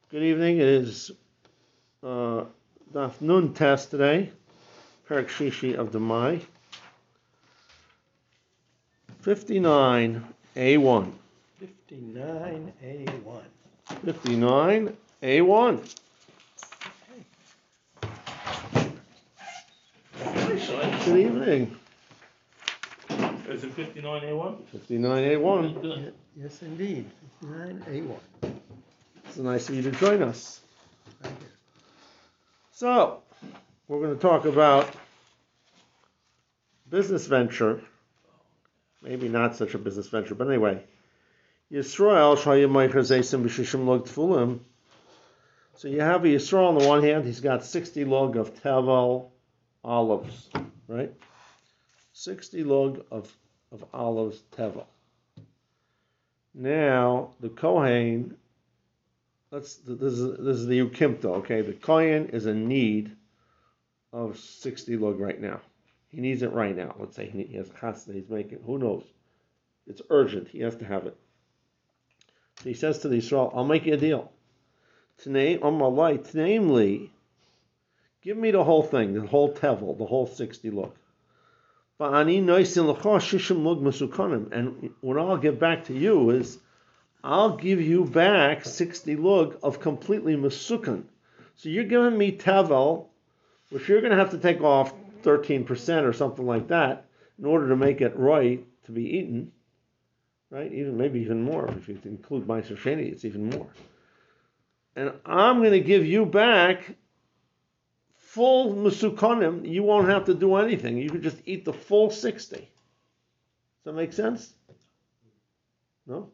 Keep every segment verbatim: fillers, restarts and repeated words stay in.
Good evening. It is uh, Daf Nun test today, Perak Shishi of the Mai. fifty-nine A one. fifty-nine A one. fifty-nine A one. Good evening. Is it fifty-nine A one? fifty-nine A one. Yes, indeed. fifty-nine A one. It's nice of you to join us. Right here. So, we're going to talk about business venture. Maybe not such a business venture, but anyway. Yisrael Shayim Meicher B'Shishim Log Tfulim. So you have a Yisrael on the one hand, he's got sixty log of Tevel olives, right? sixty log of, of olives Tevel. Now, the Kohen, let's, this is, this is the Ukimta, okay? The Kohen is in need of sixty log right now. He needs it right now. Let's say he, he has a chas that he's making. Who knows? It's urgent. He has to have it. So he says to the Yisrael, I'll make you a deal. Namely, give me the whole thing, the whole tevel, the whole sixty lug. And what I'll give back to you is, I'll give you back sixty lug of completely masukan. So you're giving me tevel, which you're going to have to take off thirteen percent or something like that in order to make it right to be eaten. Right? Even maybe even more. If you include Meiser Sheni, it's even more. And I'm going to give you back full Musukonim. You won't have to do anything. You can just eat the full sixty. Does that make sense? No?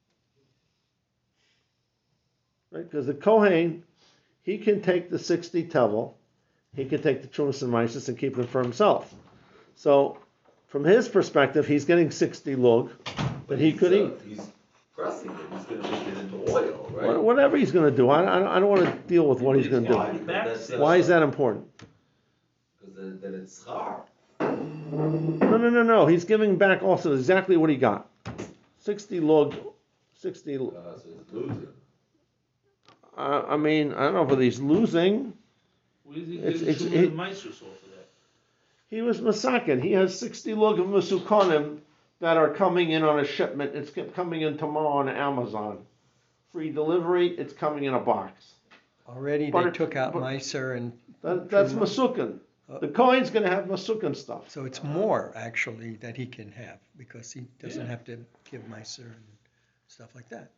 Right? Because the Kohen, he can take the sixty tevel, he can take the Trumas and Mises and keep them for himself. So, from his perspective, he's getting sixty lug that he could uh, eat. He's pressing it. He's going to make it into oil, right? Whatever he's going to do. I, I, don't, I don't want to deal with what he's going to Why? do. Because that's, Why is that important? Because then, then it's schar. No, no, no, no. He's giving back also exactly what he got. sixty log, sixty. Uh, so he's losing. Uh, I mean, I don't know whether he's losing. Where is he It's- getting it's- some it- of the Meister sauce for that? He was masakin. He has sixty log of masukanim that are coming in on a shipment. It's coming in tomorrow on Amazon. Free delivery. It's coming in a box. Already But they it- took out but- Meiser and, That, that's True. masukan. Uh, The Kohen's going to have masukan stuff. so it's more actually that he can have because he doesn't Yeah. have to give Meiser and stuff like that.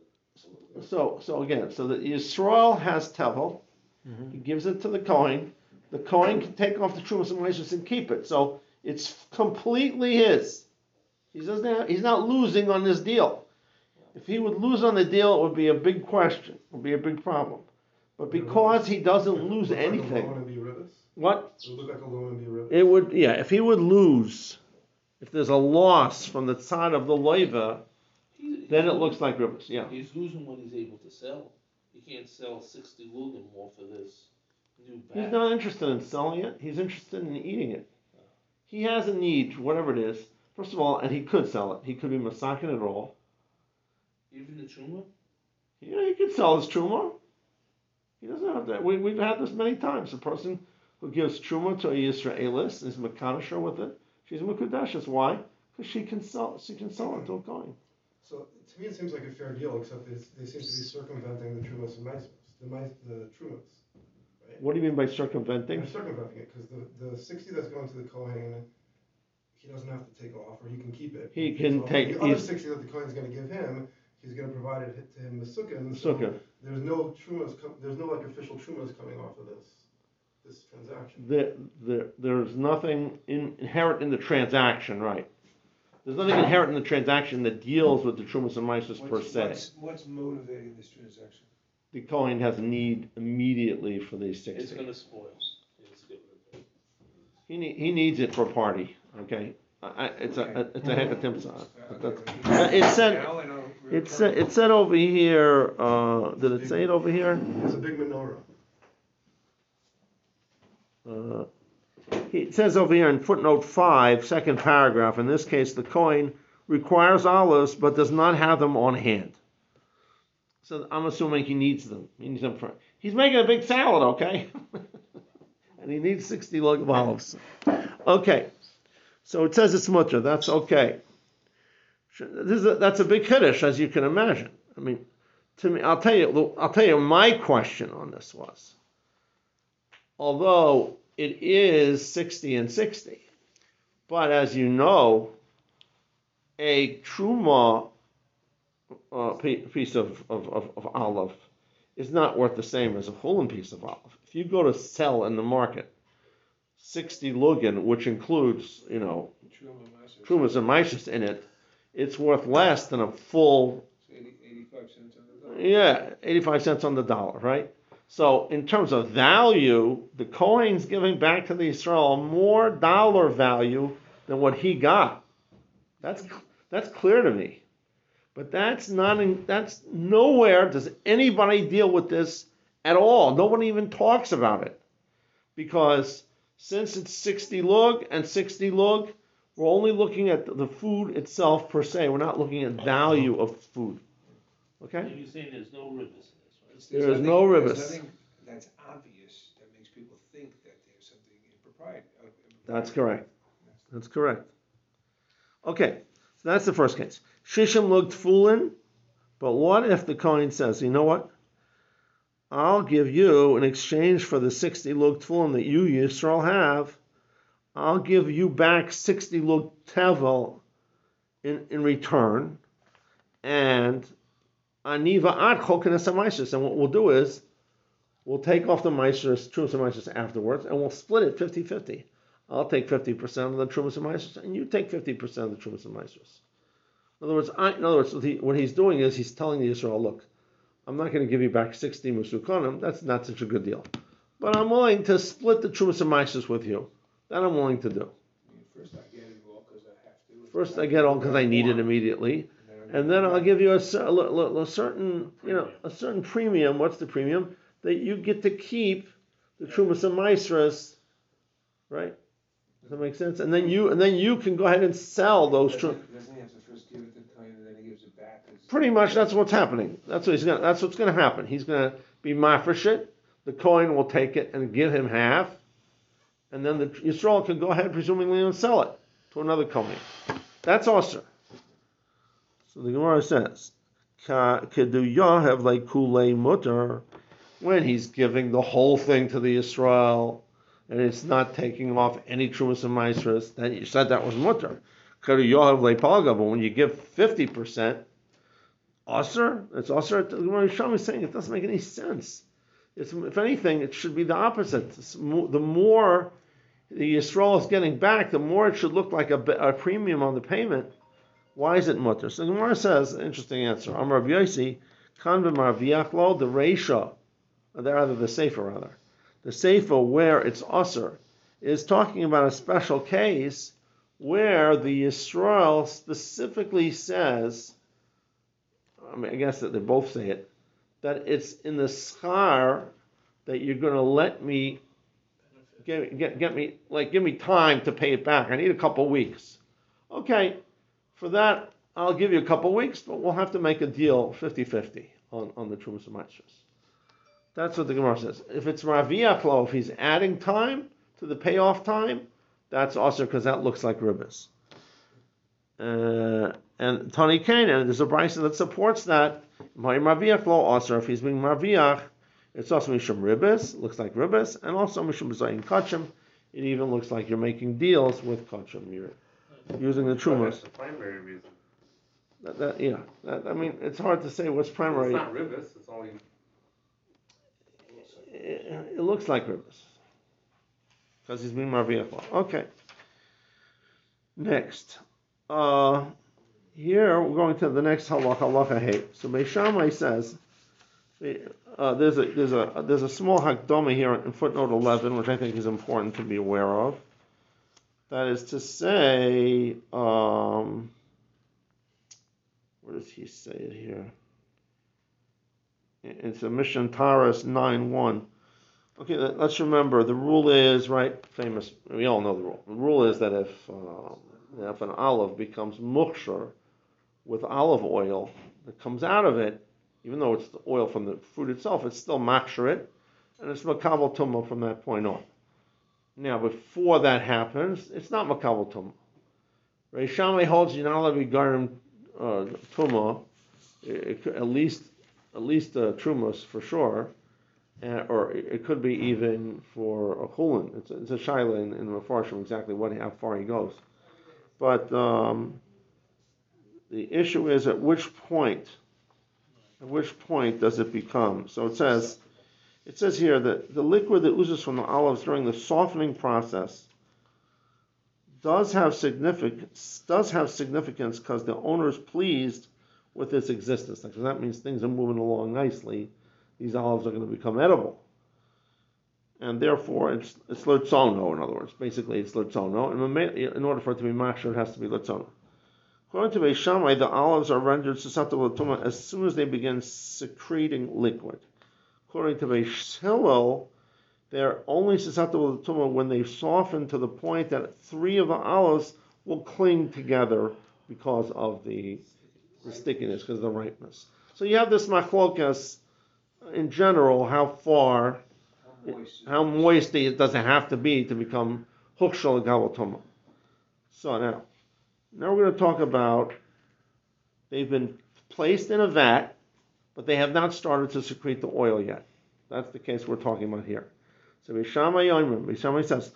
So, so again, so that Yisrael has tevel. Mhm. He gives it to the Kohen. The Kohen can take off the Trumas and Meises and keep it. So it's completely his. He doesn't have, he's not losing on this deal. If he would lose on the deal, it would be a big question. It would be a big problem. But because he doesn't lose Look like a loan anything, and be rivets? what? It would look like a loan and be rivets? It would, yeah, if he would lose, if there's a loss from the side of the loiva, He's, then he's it looks like rivers, yeah. He's losing what he's able to sell. You can't sell sixty lugim more for this new batch. He's not interested in selling it. He's interested in eating it. He has a need, whatever it is. First of all, and he could sell it. He could be masakin at all. Even the truma? Yeah, he could sell his truma. He doesn't have that. We, we've had this many times. A person who gives truma to a Yisraelis is mekanisher with it. She's mekudeshes. Why? Because she can sell. She can sell it to a Kohen. So to me, it seems like a fair deal, except they, they seem to be circumventing the Trumas and Meisers, the Meis, the Trumas, right? What do you mean by circumventing? They're circumventing it because the, the sixty that's going to the Kohen, he doesn't have to take off, or he can keep it. He can So take- the other he's- sixty that the Kohen's going to give him. He's going to provide it to him the sukkah. Sukkah. There's no trumas. Com- there's no like official trumas coming off of this this transaction. There, there, there's nothing in, inherent in the transaction, right? There's nothing inherent in the transaction that deals with the trumas and mises per What's- se. What's, what's motivating this transaction? The Kohen has a need immediately for these It's sixty. gonna spoil. It's get rid of it. He need, he needs it for a party. Okay, I, I- it's a it's a hekatimsa. It said it said it said over here. Uh, did it say it over here? It's a big menorah. Uh, it says over here in footnote five, second paragraph. In this case, the Kohen requires olives but does not have them on hand. So I'm assuming he needs them. He needs them for. He's making a big salad, okay? And he needs sixty lug of olives. Okay. So it says it's mutter. That's okay. This is a, that's a big kiddush, as you can imagine. I mean, to me, I'll tell you. I'll tell you. My question on this was, although it is sixty and sixty, but as you know, a truma uh, piece of, of, of, of olive is not worth the same as a chulin piece of olive. If you go to sell in the market sixty lugin, which includes, you know, trumas and maishas in it, it's worth less than a full. eighty, eighty-five cents on the dollar. Yeah, eighty-five cents on the dollar, right? So in terms of value, the Kohen's giving back to the Israel more dollar value than what he got. That's that's clear to me. But that's not in, that's nowhere does anybody deal with this at all. Nobody even talks about it. Because since it's sixty lug and sixty lug, we're only looking at the food itself per se. We're not looking at value of food. Okay? And you're saying there's no ribs in this, right? There is nothing- no There's ribis. nothing that's obvious that makes people think that there's something impropriety. uh, That's impropriety. correct. That's correct. Okay, so that's the first case. Shishim looked foolin, but what if the Kohen says, you know what? I'll give you, in exchange for the sixty looked foolin that you, Yisrael, have, I'll give you back sixty looked tevel in, in return, and aniva ad chokenes ha-maishas. And what we'll do is, we'll take off the maishas, trumas and maishas afterwards, and we'll split it fifty-fifty. I'll take fifty percent of the trumas and maishas, and you take fifty percent of the trumas and maishas. In other words, I, in other words, what, he, what he's doing is he's telling the Israel, look, I'm not going to give you back sixty musukanim. That's not such a good deal, but I'm willing to split the trumas and maishas with you. That I'm willing to do. I mean, First I get it all because I have to. First, I get all because I need it immediately, and then I'll give you a, cer- a, a- a certain, you know, a certain premium. What's the premium? That you get to keep the trumas and maishas, right? Does that make sense? And then you, and then you can go ahead and sell those trumas. Doesn't doesn't he have to first give it to the Kohen and then he gives it back? 'Cause- Pretty much, that's what's happening. That's what he's gonna. That's what's going to happen. He's going to be mafresh it. The Kohen will take it and give him half, and then the Yisrael can go ahead, presumably, and sell it to another Kohen. That's also. So the Gemara says, "Ka kedu yahav like kulei mutter," when he's giving the whole thing to the Yisrael, and it's not taking off any trumas and maasros. Then you said that was mutter. Kedu yahav like palga, but when you give fifty percent. Aser? It's Aser. The Gemara Yisham is saying it doesn't make any sense. It's, if anything, it should be the opposite. It's mo- the more the Yisrael is getting back, the more it should look like a, a premium on the payment. Why is it mutter? So the Gemara says, interesting answer. Amar Rav Yosi, kan v'marviach lo, the reisha, or rather the sefer rather, the sefer where it's Aser is talking about a special case where the Yisrael specifically says, I mean, I guess that they both say it, that it's in the schar that you're going to let me get, get get me like give me time to pay it back. I need a couple weeks. Okay, for that I'll give you a couple weeks, but we'll have to make a deal fifty-fifty on, on the trumas and maashros. That's what the Gemara says. If it's Raviach lo, if he's adding time to the payoff time, that's also because that looks like ribbis. Uh, and Tani Kanan, there's a brisa that supports that. My Raviach lo also, if he's being Raviach, it's also Mishum Ribbis, looks like Ribbis, and also Mishum B'zayin Kachim. It even looks like you're making deals with Kachim. You're using the Trumas. That's the primary reason. That, that, yeah, that, I mean, it's hard to say what's primary. It's not ribis, it's only. It, it looks like Ribbis. Because he's being Raviach lo. Okay. Next. Uh, here we're going to the next halacha, halacha hate. So Beis Shammai says uh, there's a there's a there's a small hakdama here in footnote eleven, which I think is important to be aware of. That is to say, um, where does he say it here? It's a Mishnah Taras nine one. Okay, let's remember the rule is right. Famous. We all know the rule. The rule is that if uh, if an olive becomes mukshar with olive oil that comes out of it, even though it's the oil from the fruit itself, it's still machsharit, and it's makabel tumah from that point on. Now, before that happens, it's not makabel tumah. Reish Shammai holds you're not allowed to be garim uh, tumah, it, it, at least at least uh, trumas for sure, uh, or it, it could be even for a chulin. It's a, it's a shaila in, in the Mefarshim exactly what how far he goes. But um, the issue is at which point, at which point does it become? So it says, it says here that the liquid that oozes from the olives during the softening process does have significance. Does have significance because the owner is pleased with its existence. Because that means things are moving along nicely. These olives are going to become edible, and therefore it's it's lutzono. In other words, basically it's lutzono. And in order for it to be machshir, it has to be lutzono. According to Reish Shammai, the olives are rendered susceptible to tumah as soon as they begin secreting liquid. According to Reish Hillel, they're only susceptible to tumah when they soften to the point that three of the olives will cling together because of the, the stickiness, because of the ripeness. So you have this machlokas in general, how far, How moist. how moist it does it have to be to become hukshal gabel tumah. So now, now we're going to talk about, they've been placed in a vat, but they have not started to secrete the oil yet. That's the case we're talking about here. So Reish Shammai Yoimrim, Reish Shammai says,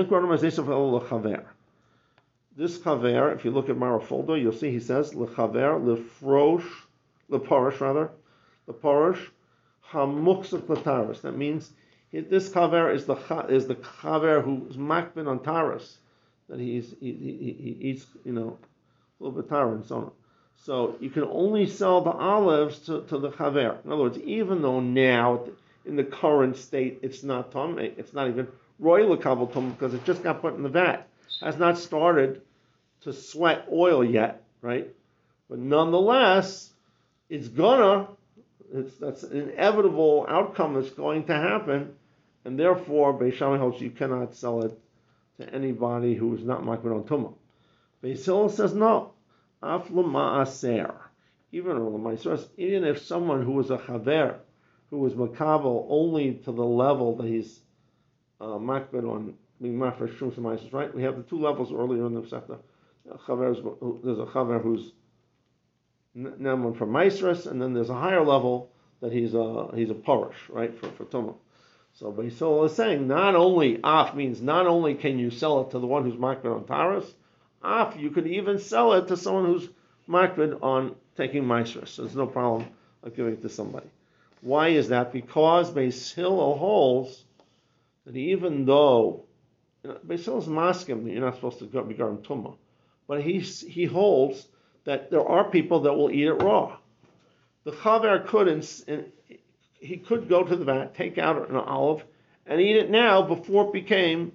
this chaver, if you look at Marafoldo, you'll see he says, lechaver, lefrosh, leporish rather, leporish, hamuksak lataris. That means this chaver is the is the chaver who's makbin on taras, that he's he, he, he eats, you know, a little bit tara and so on. So you can only sell the olives to, to the chaver. In other words, even though now in the current state it's not tum, it's not even royal kabel tum because it just got put in the vat, has not started to sweat oil yet, right? But nonetheless, it's gonna. It's that's an inevitable outcome that's going to happen, and therefore, Reish Shammai holds you cannot sell it to anybody who is not makbid on tumah. Beis Hillel says no. Af l'ma'aser, even even if someone who was a chaver, who was makabel only to the level that he's uh, makbid on being mafresh shum shemaisis, right? We have the two levels earlier in the Pesachta. There's a chaver who's Naman from Maisras, and then there's a higher level that he's a he's a parish, right, for, for Tumah. So Beis Hillel is saying not only af means not only can you sell it to the one who's makbid on taras, af you could even sell it to someone who's makbid on taking Maisras. So there's no problem of giving it to somebody. Why is that? Because Beis Hillel holds that even though you know, Beis Hillel's maskim that you're not supposed to be garim Tumah, but he he holds that there are people that will eat it raw. The chaver could, in, in, he could go to the vat, take out an olive, and eat it now before it became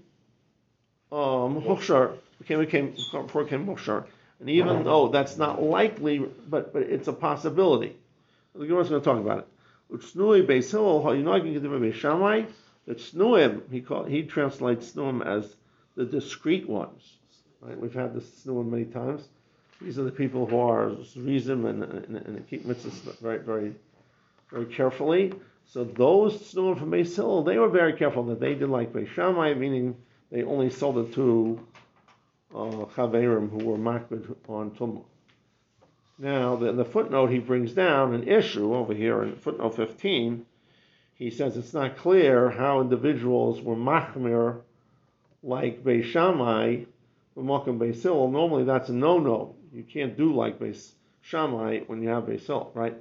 um, mukshar, became, became, before it became mukshar. And even though that's not likely, but but it's a possibility. The Gemara's going to talk about it. Utsnui Beis Hillel, you know I can get the Reish Shammai, that snuim, he call, he translates snuim as the discreet ones. Right? We've had this snuim many times. These are the people who are reason and, and, and keep mitzvahs very, very, very carefully. So those snuim from Beis Hillel, they were very careful that they did like Reish Shammai, meaning they only sold it to uh, chaverim who were makbid on tumah. Now, the, the footnote he brings down an issue over here in footnote fifteen. He says it's not clear how individuals were machmir like Beis Shammai. Beis Hillel, normally that's a no-no. You can't do like Beis Shammai when you have Beis Hillel, right?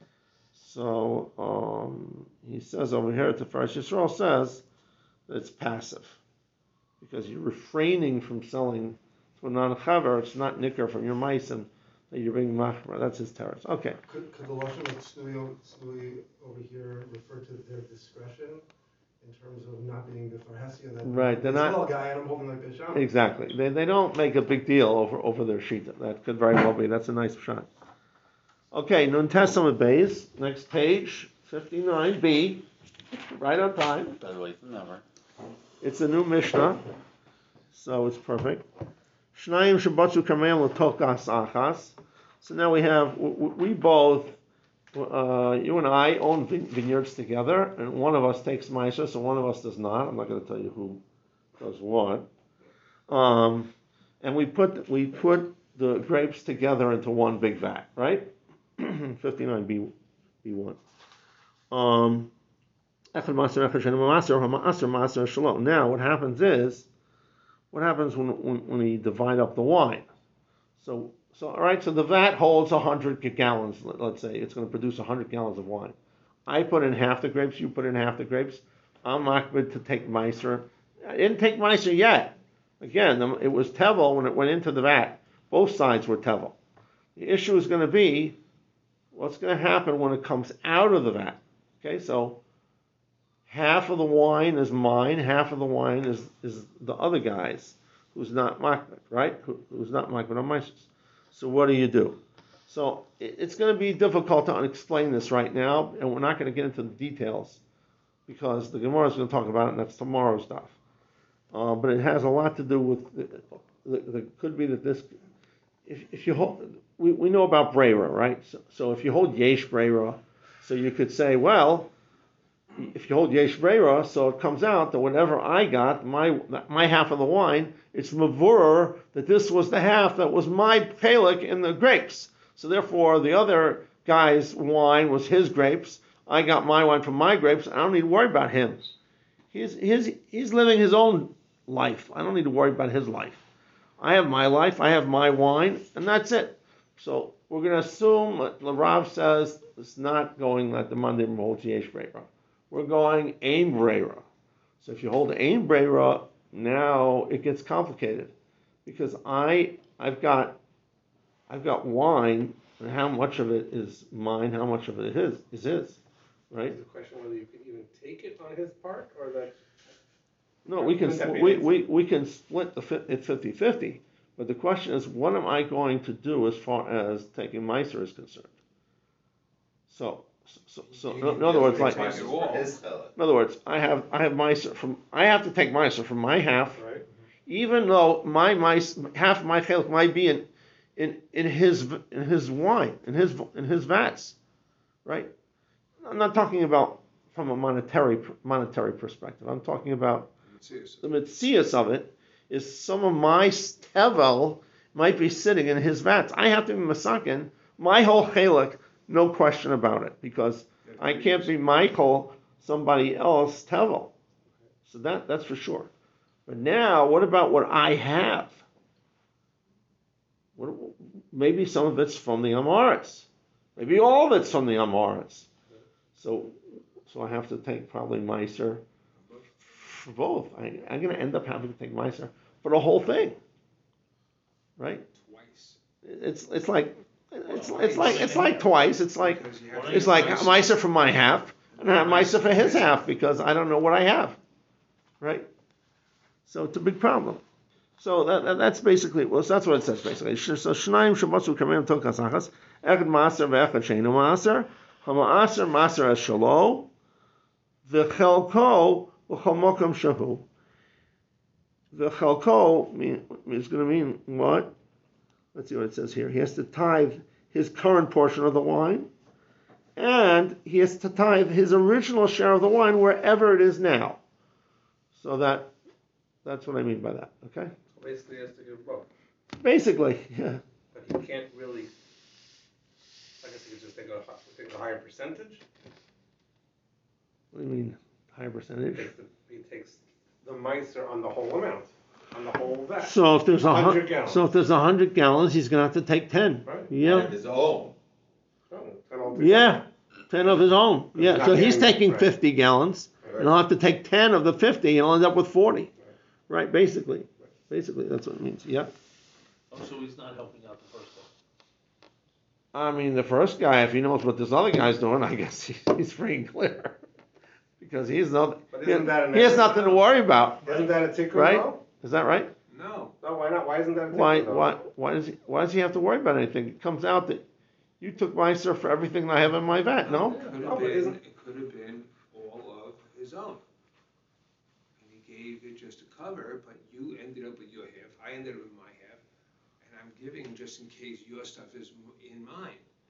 So um, he says over here, Tiferes Yisrael says that it's passive because you're refraining from selling to a non-chaver. It's not nicker from your meisim that you're being machmer. That's his terrace. Okay. Could, could the lashon of snui, snui over here refer to their discretion? In terms of not being the farhesia that right, they're not little guy and I'm holding like the shaman. Exactly. They they don't make a big deal over, over their shita. That could very well be. That's a nice shot. Okay, Nun Testament Beis, next page, fifty-nine B, right on time. By the way, the number. It's a new Mishnah, so it's perfect. Shnayim Shabbatsu Kamel L'Tokas Achas. So now we have we, we both uh, you and I own vine- vineyards together, and one of us takes Meiser, so one of us does not. I'm not going to tell you who does what. Um, and we put we put the grapes together into one big vat, right? fifty-nine B B1. Um, now, what happens is, what happens when, when, when we divide up the wine? So, so all right, so the vat holds one hundred gallons, let- let's say. It's going to produce one hundred gallons of wine. I put in half the grapes, you put in half the grapes. I'm not good to take Meiser. I didn't take Meiser yet. Again, the- it was Tevel when it went into the vat. Both sides were Tevel. The issue is going to be, what's going to happen when it comes out of the vat? Okay, so half of the wine is mine, half of the wine is, is the other guy's, who's not makbid, right? Who, who's not makbid on Meiser's. So what do you do? So it, it's going to be difficult to explain this right now, and we're not going to get into the details because the Gemara is going to talk about it, and that's tomorrow's stuff. Uh, but it has a lot to do with the, the, the could be that this. If, if you hold, we, we know about Brera, right? So, so if you hold Yesh Brera, so you could say, well, if you hold Yesh Brera, so it comes out that whatever I got, my my half of the wine, it's Mavur, that this was the half that was my Pelik in the grapes. So therefore, the other guy's wine was his grapes. I got my wine from my grapes. I don't need to worry about him. He's, he's, he's living his own life. I don't need to worry about his life. I have my life, I have my wine, and that's it. So we're going to assume that the Rav says it's not going like the Monday holds Yesh Brera. We're going Ein Brera. So if you hold Ein Brera, now it gets complicated because I I've got I've got wine, and how much of it is mine, how much of it is is his, right? The question whether you can even take it on his part or that. No, we can Wouldn't that be we, nice? we, we can split the fi- it fifty-fifty, but the question is, what am I going to do as far as taking Meiser is concerned? So, so, so in, in other words, like, Meiser for his chelek. in other words, I have I have Meiser from I have to take Meiser from my half, Right. even though my Meiser, half of my chelik might be in, in in his in his wine in his in his vats, right? I'm not talking about from a monetary monetary perspective. I'm talking about the mitzias of it is some of my tevel might be sitting in his vats. I have to be masakin my whole chelik, no question about it, because I can't be Michael somebody else tevel. So that that's for sure. But now, what about what I have? What, maybe some of it's from the Amaris. Maybe all of it's from the Amaris. So, so I have to take probably Meiser for both. I, I'm going to end up having to take Meiser for the whole thing, right? Twice. It's it's like it's it's like it's like twice. It's like Because you have to it's get like Meiser. Meiser for my half and I have Meiser for his half because I don't know what I have, right? So it's a big problem. So that, that that's basically well. So that's what it says basically. So Shnaim Shabbatsu Kamim Tok Kasachas Echad Maser VeEchad Sheinu Maser Hamaaser Maser Es Shalo VeChelko U'Chamokam Shahu. VeChelko mean is going to mean what? Let's see what it says here. He has to tithe his current portion of the wine, and he has to tithe his original share of the wine wherever it is now. So that that's what I mean by that. Okay. Basically, he has to give both. Basically, yeah. But he can't really. I guess he could just take a, hi- take a higher percentage. What do you mean higher He percentage? takes the, he takes the Meiser on the whole amount, on the whole vat. So if there's a one hundred hun- gallons. so if there's a hundred gallons, he's gonna have to take ten. Right. Yeah. And his own. Oh, ten altogether. Yeah. Ten of his own. He's Yeah. not So he's getting- taking right. fifty gallons, and he'll have to take ten of the fifty, and he'll end up with forty. Right. Basically. Basically, that's what it means. Yeah. Oh, so he's not helping out the first one. I mean, the first guy, if he knows what this other guy's doing, I guess he, he's free and clear. Because he's not, But he, isn't that an he has extra- nothing to worry about. Isn't that a tikkun Right? though? Is that right? No. No, why not? Why isn't that a tikkun Why, though? why, why does he, why does he have to worry about anything? It comes out that you took Meiser for everything that I have in my vat, no? It could No, have but been, isn't- it could have been all of his own. And he gave it just to cover, but you ended up with your half, I ended up with my half, and I'm giving just in case your stuff is m- in mine. But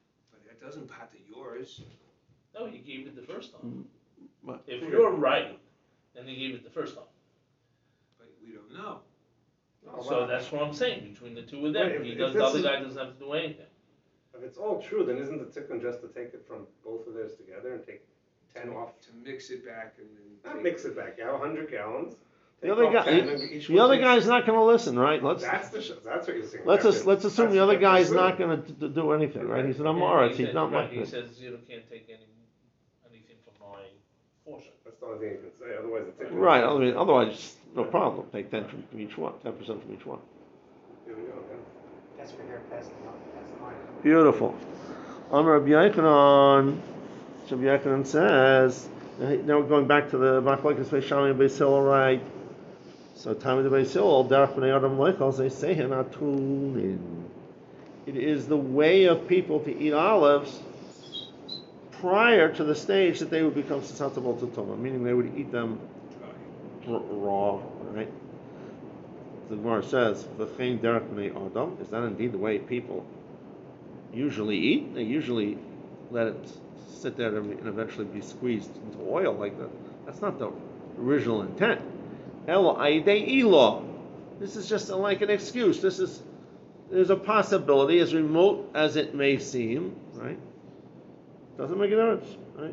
That doesn't part of yours. No, you gave it the first time. But- If you're right, then you gave it the first time. But we don't know. Oh, So wow. that's what I'm saying, between the two of them, Wait, if- he if does, the this other is- guy doesn't have to do anything. If it's all true, then isn't the tikkun just to take it from both of theirs together and take ten off? To mix it back and then. Not take- mix it back. You have a hundred gallons. The take other off guy, ten, and each the one other takes- guy's not going to listen, right? Let's That's the. Sh- that's what you're saying. let's That's just, it. let's assume That's the other what you guy's assume. not going to do anything, right? He's an And Amoritz. he He's said- not right, like He this. says, you can't take any, anything from my portion. That's the only thing you can say. Otherwise, the tikkun. Right. I mean, otherwise, no problem. Take ten from each one, ten percent from each one. Here we go. Yeah. That's for your past, past mine. Beautiful. On Rabbi Yochanan, Rabbi Yochanan says, now we're going back to the Machlokes Beis Shammai and Beis Hillel, right? So, time of the Beis Hillel, Derech Bnei Adam Leichos, they say, Henatunin. It is the way of people to eat olives prior to the stage that they would become susceptible to Tumah, meaning they would eat them r- raw, right? The Gemara says, "V'chein derech bnei Adam." Is that indeed the way people usually eat? They usually let it sit there and eventually be squeezed into oil like that. That's not the original intent. El aidei ilo. This is just like an excuse. This is there's a possibility, as remote as it may seem, right? Doesn't make a difference, right?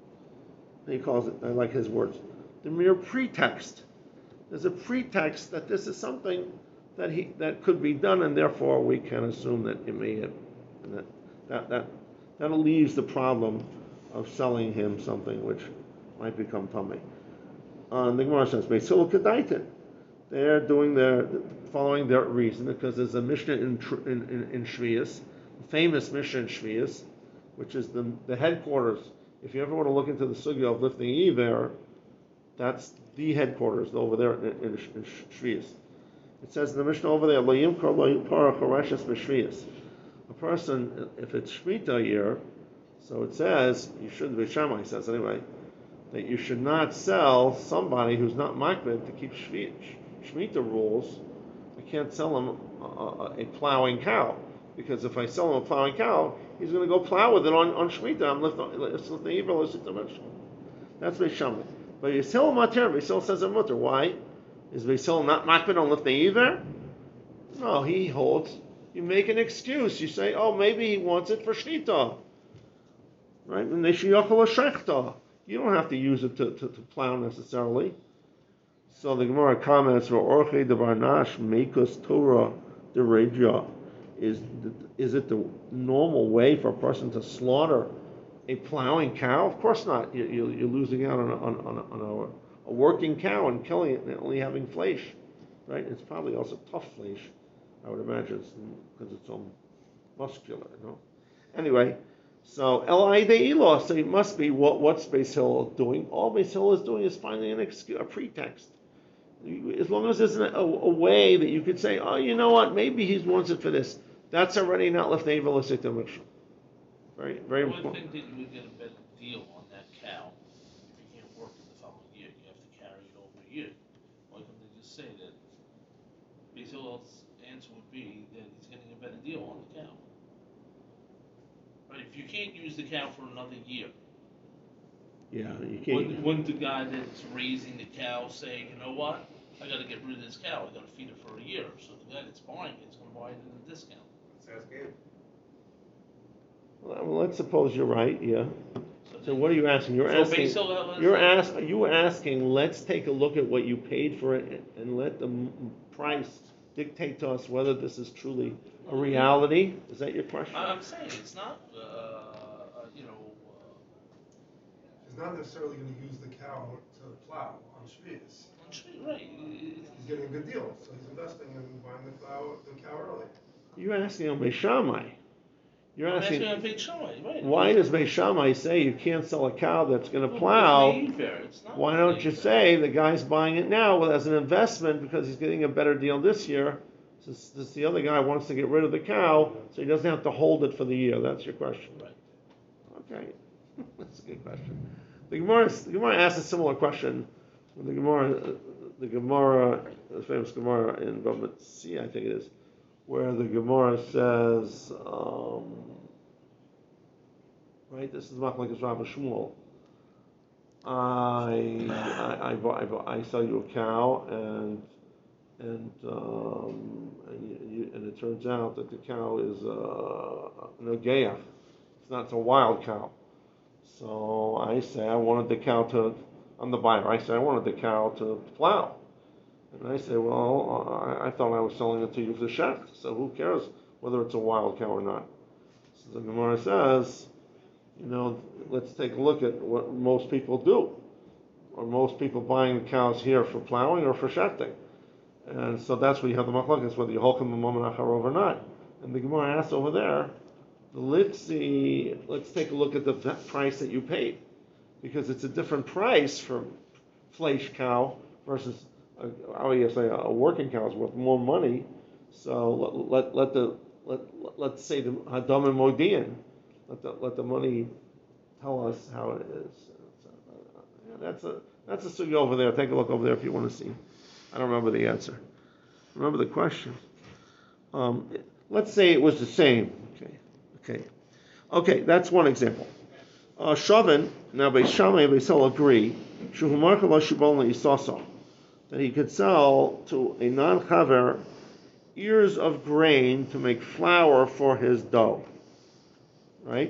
He calls it, I like his words, the mere pretext. There's a pretext that this is something that he that could be done, and therefore we can assume that it may have, and that that that that leaves the problem of selling him something which might become tummy. Uh, the Gemara says, Beis Hillel kedaitin. They're doing their following their reason because there's a Mishnah in in in, in Shvius, famous Mishnah in Shvius, which is the the headquarters. If you ever want to look into the sugya of lifting Iver, that's the headquarters over there in, in, in Shvius. It says in the Mishnah over there, Lo yimkor lo yimkor choreshes b'Shvius. A person, if it's Shemitah year, so it says, you shouldn't be Shammai says anyway, that you should not sell somebody who's not makbid to keep Shemitah rules. I can't sell him a, a, a plowing cow, because if I sell him a plowing cow, he's going to go plow with it on, on Shemitah. I'm lifting Iver, lifting That's Beis Shammai. But Beis Hillel mater, Beis Hillel says a mutter. Why? Is Beis Hillel not makbid on lifting Iver? No, he holds. You make an excuse. You say, oh, maybe he wants it for Shechita. Right? And they sheyachol shechta. You don't have to use it to, to, to plow necessarily. So the Gemara comments, "Orchei devar nash mekus Torah dereja." Is is it the normal way for a person to slaughter a plowing cow? Of course not. You, you, you're losing out on a, on, on, a, on a, a working cow and killing it and only having flesh, right? It's probably also tough flesh, I would imagine, because it's so muscular, you know. Anyway, so El Aidei Ilo, so it must be what what's Beis Hillel doing? All Beis Hillel is doing is finding an excuse, a pretext. As long as there's a, a way that you could say, oh, you know what, maybe he wants it for this. That's already not left Very, very I would important. think that you would get a better deal on that cow if you can't work it the following year. You have to carry it over a year. Why couldn't they just say that? Beis Hillel's answer would be that he's getting a better deal on the cow. Right? If you can't use the cow for another year, Yeah, you can't. wouldn't, wouldn't the guy that's raising the cow say, you know what? I got to get rid of this cow. I got to feed it for a year. So the guy that's buying it is going to buy it at a discount. Let's ask Gabe. Well, let's suppose you're right. Yeah. So, So what are you asking? You're so asking. Beis Hillel has- You're ask. You were asking. Let's take a look at what you paid for it and let the m- price dictate to us whether this is truly a reality. Is that your question? I'm saying it's not, uh, uh, you know, He's not necessarily gonna use the cow to plow on Shvius. uh, tree, right? He's getting a good deal, so he's investing in buying the cow, the cow early. You're asking on Beis Shammai. You're I'm asking. asking on Beis Shammai, right? Why does Beis Shammai say you can't sell a cow that's going to Well, plow? it's an Eber, it's not Why an don't you Eber. say the guy's buying it now well, as an investment because he's getting a better deal this year? Since, since the other guy wants to get rid of the cow, so he doesn't have to hold it for the year. That's your question. Right. Okay, that's a good question. The Gemara, the Gemara asks a similar question. The Gemara, the Gemara, the famous Gemara in Bava Metzia, I think it is, where the Gemara says, um, right? This is Machlekes Rav and Shmuel. I, I, I, buy, I, buy, I sell you a cow, and and um, and, you, and it turns out that the cow is uh, an ogeach. It's not, it's a wild cow. So I say I wanted the cow to, I'm the buyer. I say I wanted the cow to plow, and I say, well, I, I thought I was selling it to you for the shecht. So who cares whether it's a wild cow or not? So the Gemara says, you know, let's take a look at what most people do. Are most people buying the cows here for plowing or for shechting? And so that's where you have the machlokes, whether you hold them a moment or not. And the Gemara asks over there, let's see, let's take a look at the price that you paid, because it's a different price for flesh cow versus, a, I would say, a working cow is worth more money. So let let, let the let let's say the hadam and modian, let the let the money tell us how it is. So, uh, yeah, that's a that's a sugya over there. Take a look over there if you want to see. I don't remember the answer. Remember the question. Um, let's say it was the same. Okay, okay, okay. That's one example. Uh, Shavin, now Beis Shammai and Beis Hillel agree that he could sell to a non-chaver ears of grain to make flour for his dough. Right?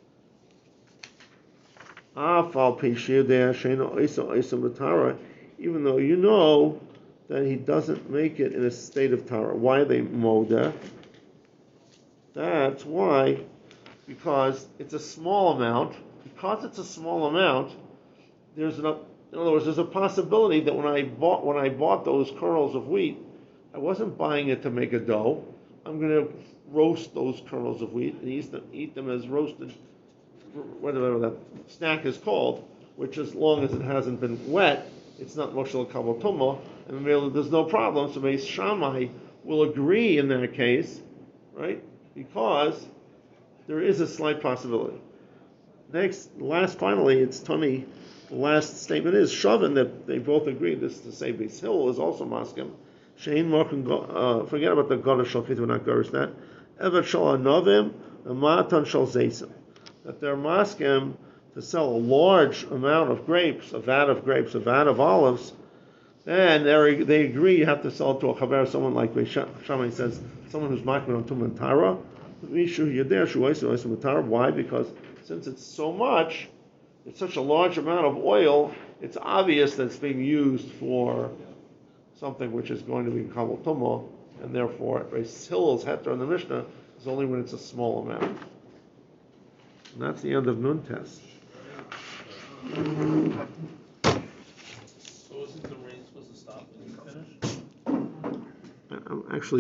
Even though you know that he doesn't make it in a state of tara. Why are they moda? That's why, because it's a small amount. Because it's a small amount, there's an, in other words, there's a possibility that when I bought when I bought those kernels of wheat, I wasn't buying it to make a dough. I'm going to roast those kernels of wheat and eat them, eat them as roasted, whatever that snack is called, which as long as it hasn't been wet, it's not moshel kabel tumah, and really there's no problem. So Beis Shammai will agree in that case, right? Because there is a slight possibility. Next, last, finally, it's Tani. The last statement is Shavin, that they both agree. This is to say Beis Hillel is also maskim. Shein Morkin, uh, forget about the Godah Shalkit, we're not Gorish that. Evet Shal Anovim, and Matan Shal Zaysim. That they're maskim to sell a large amount of grapes, a vat of grapes, a vat of olives, and they agree you have to sell it to a chaver, someone like Shammai says, someone who's makbid on Tum and Tara. Why? Because since it's so much, it's such a large amount of oil, it's obvious that it's being used for something which is going to be kabel tumah, and therefore Beis Hillel's heter in the Mishnah is only when it's a small amount. And that's the end of Nun Test. So isn't the rain supposed to stop when you finish? I'm actually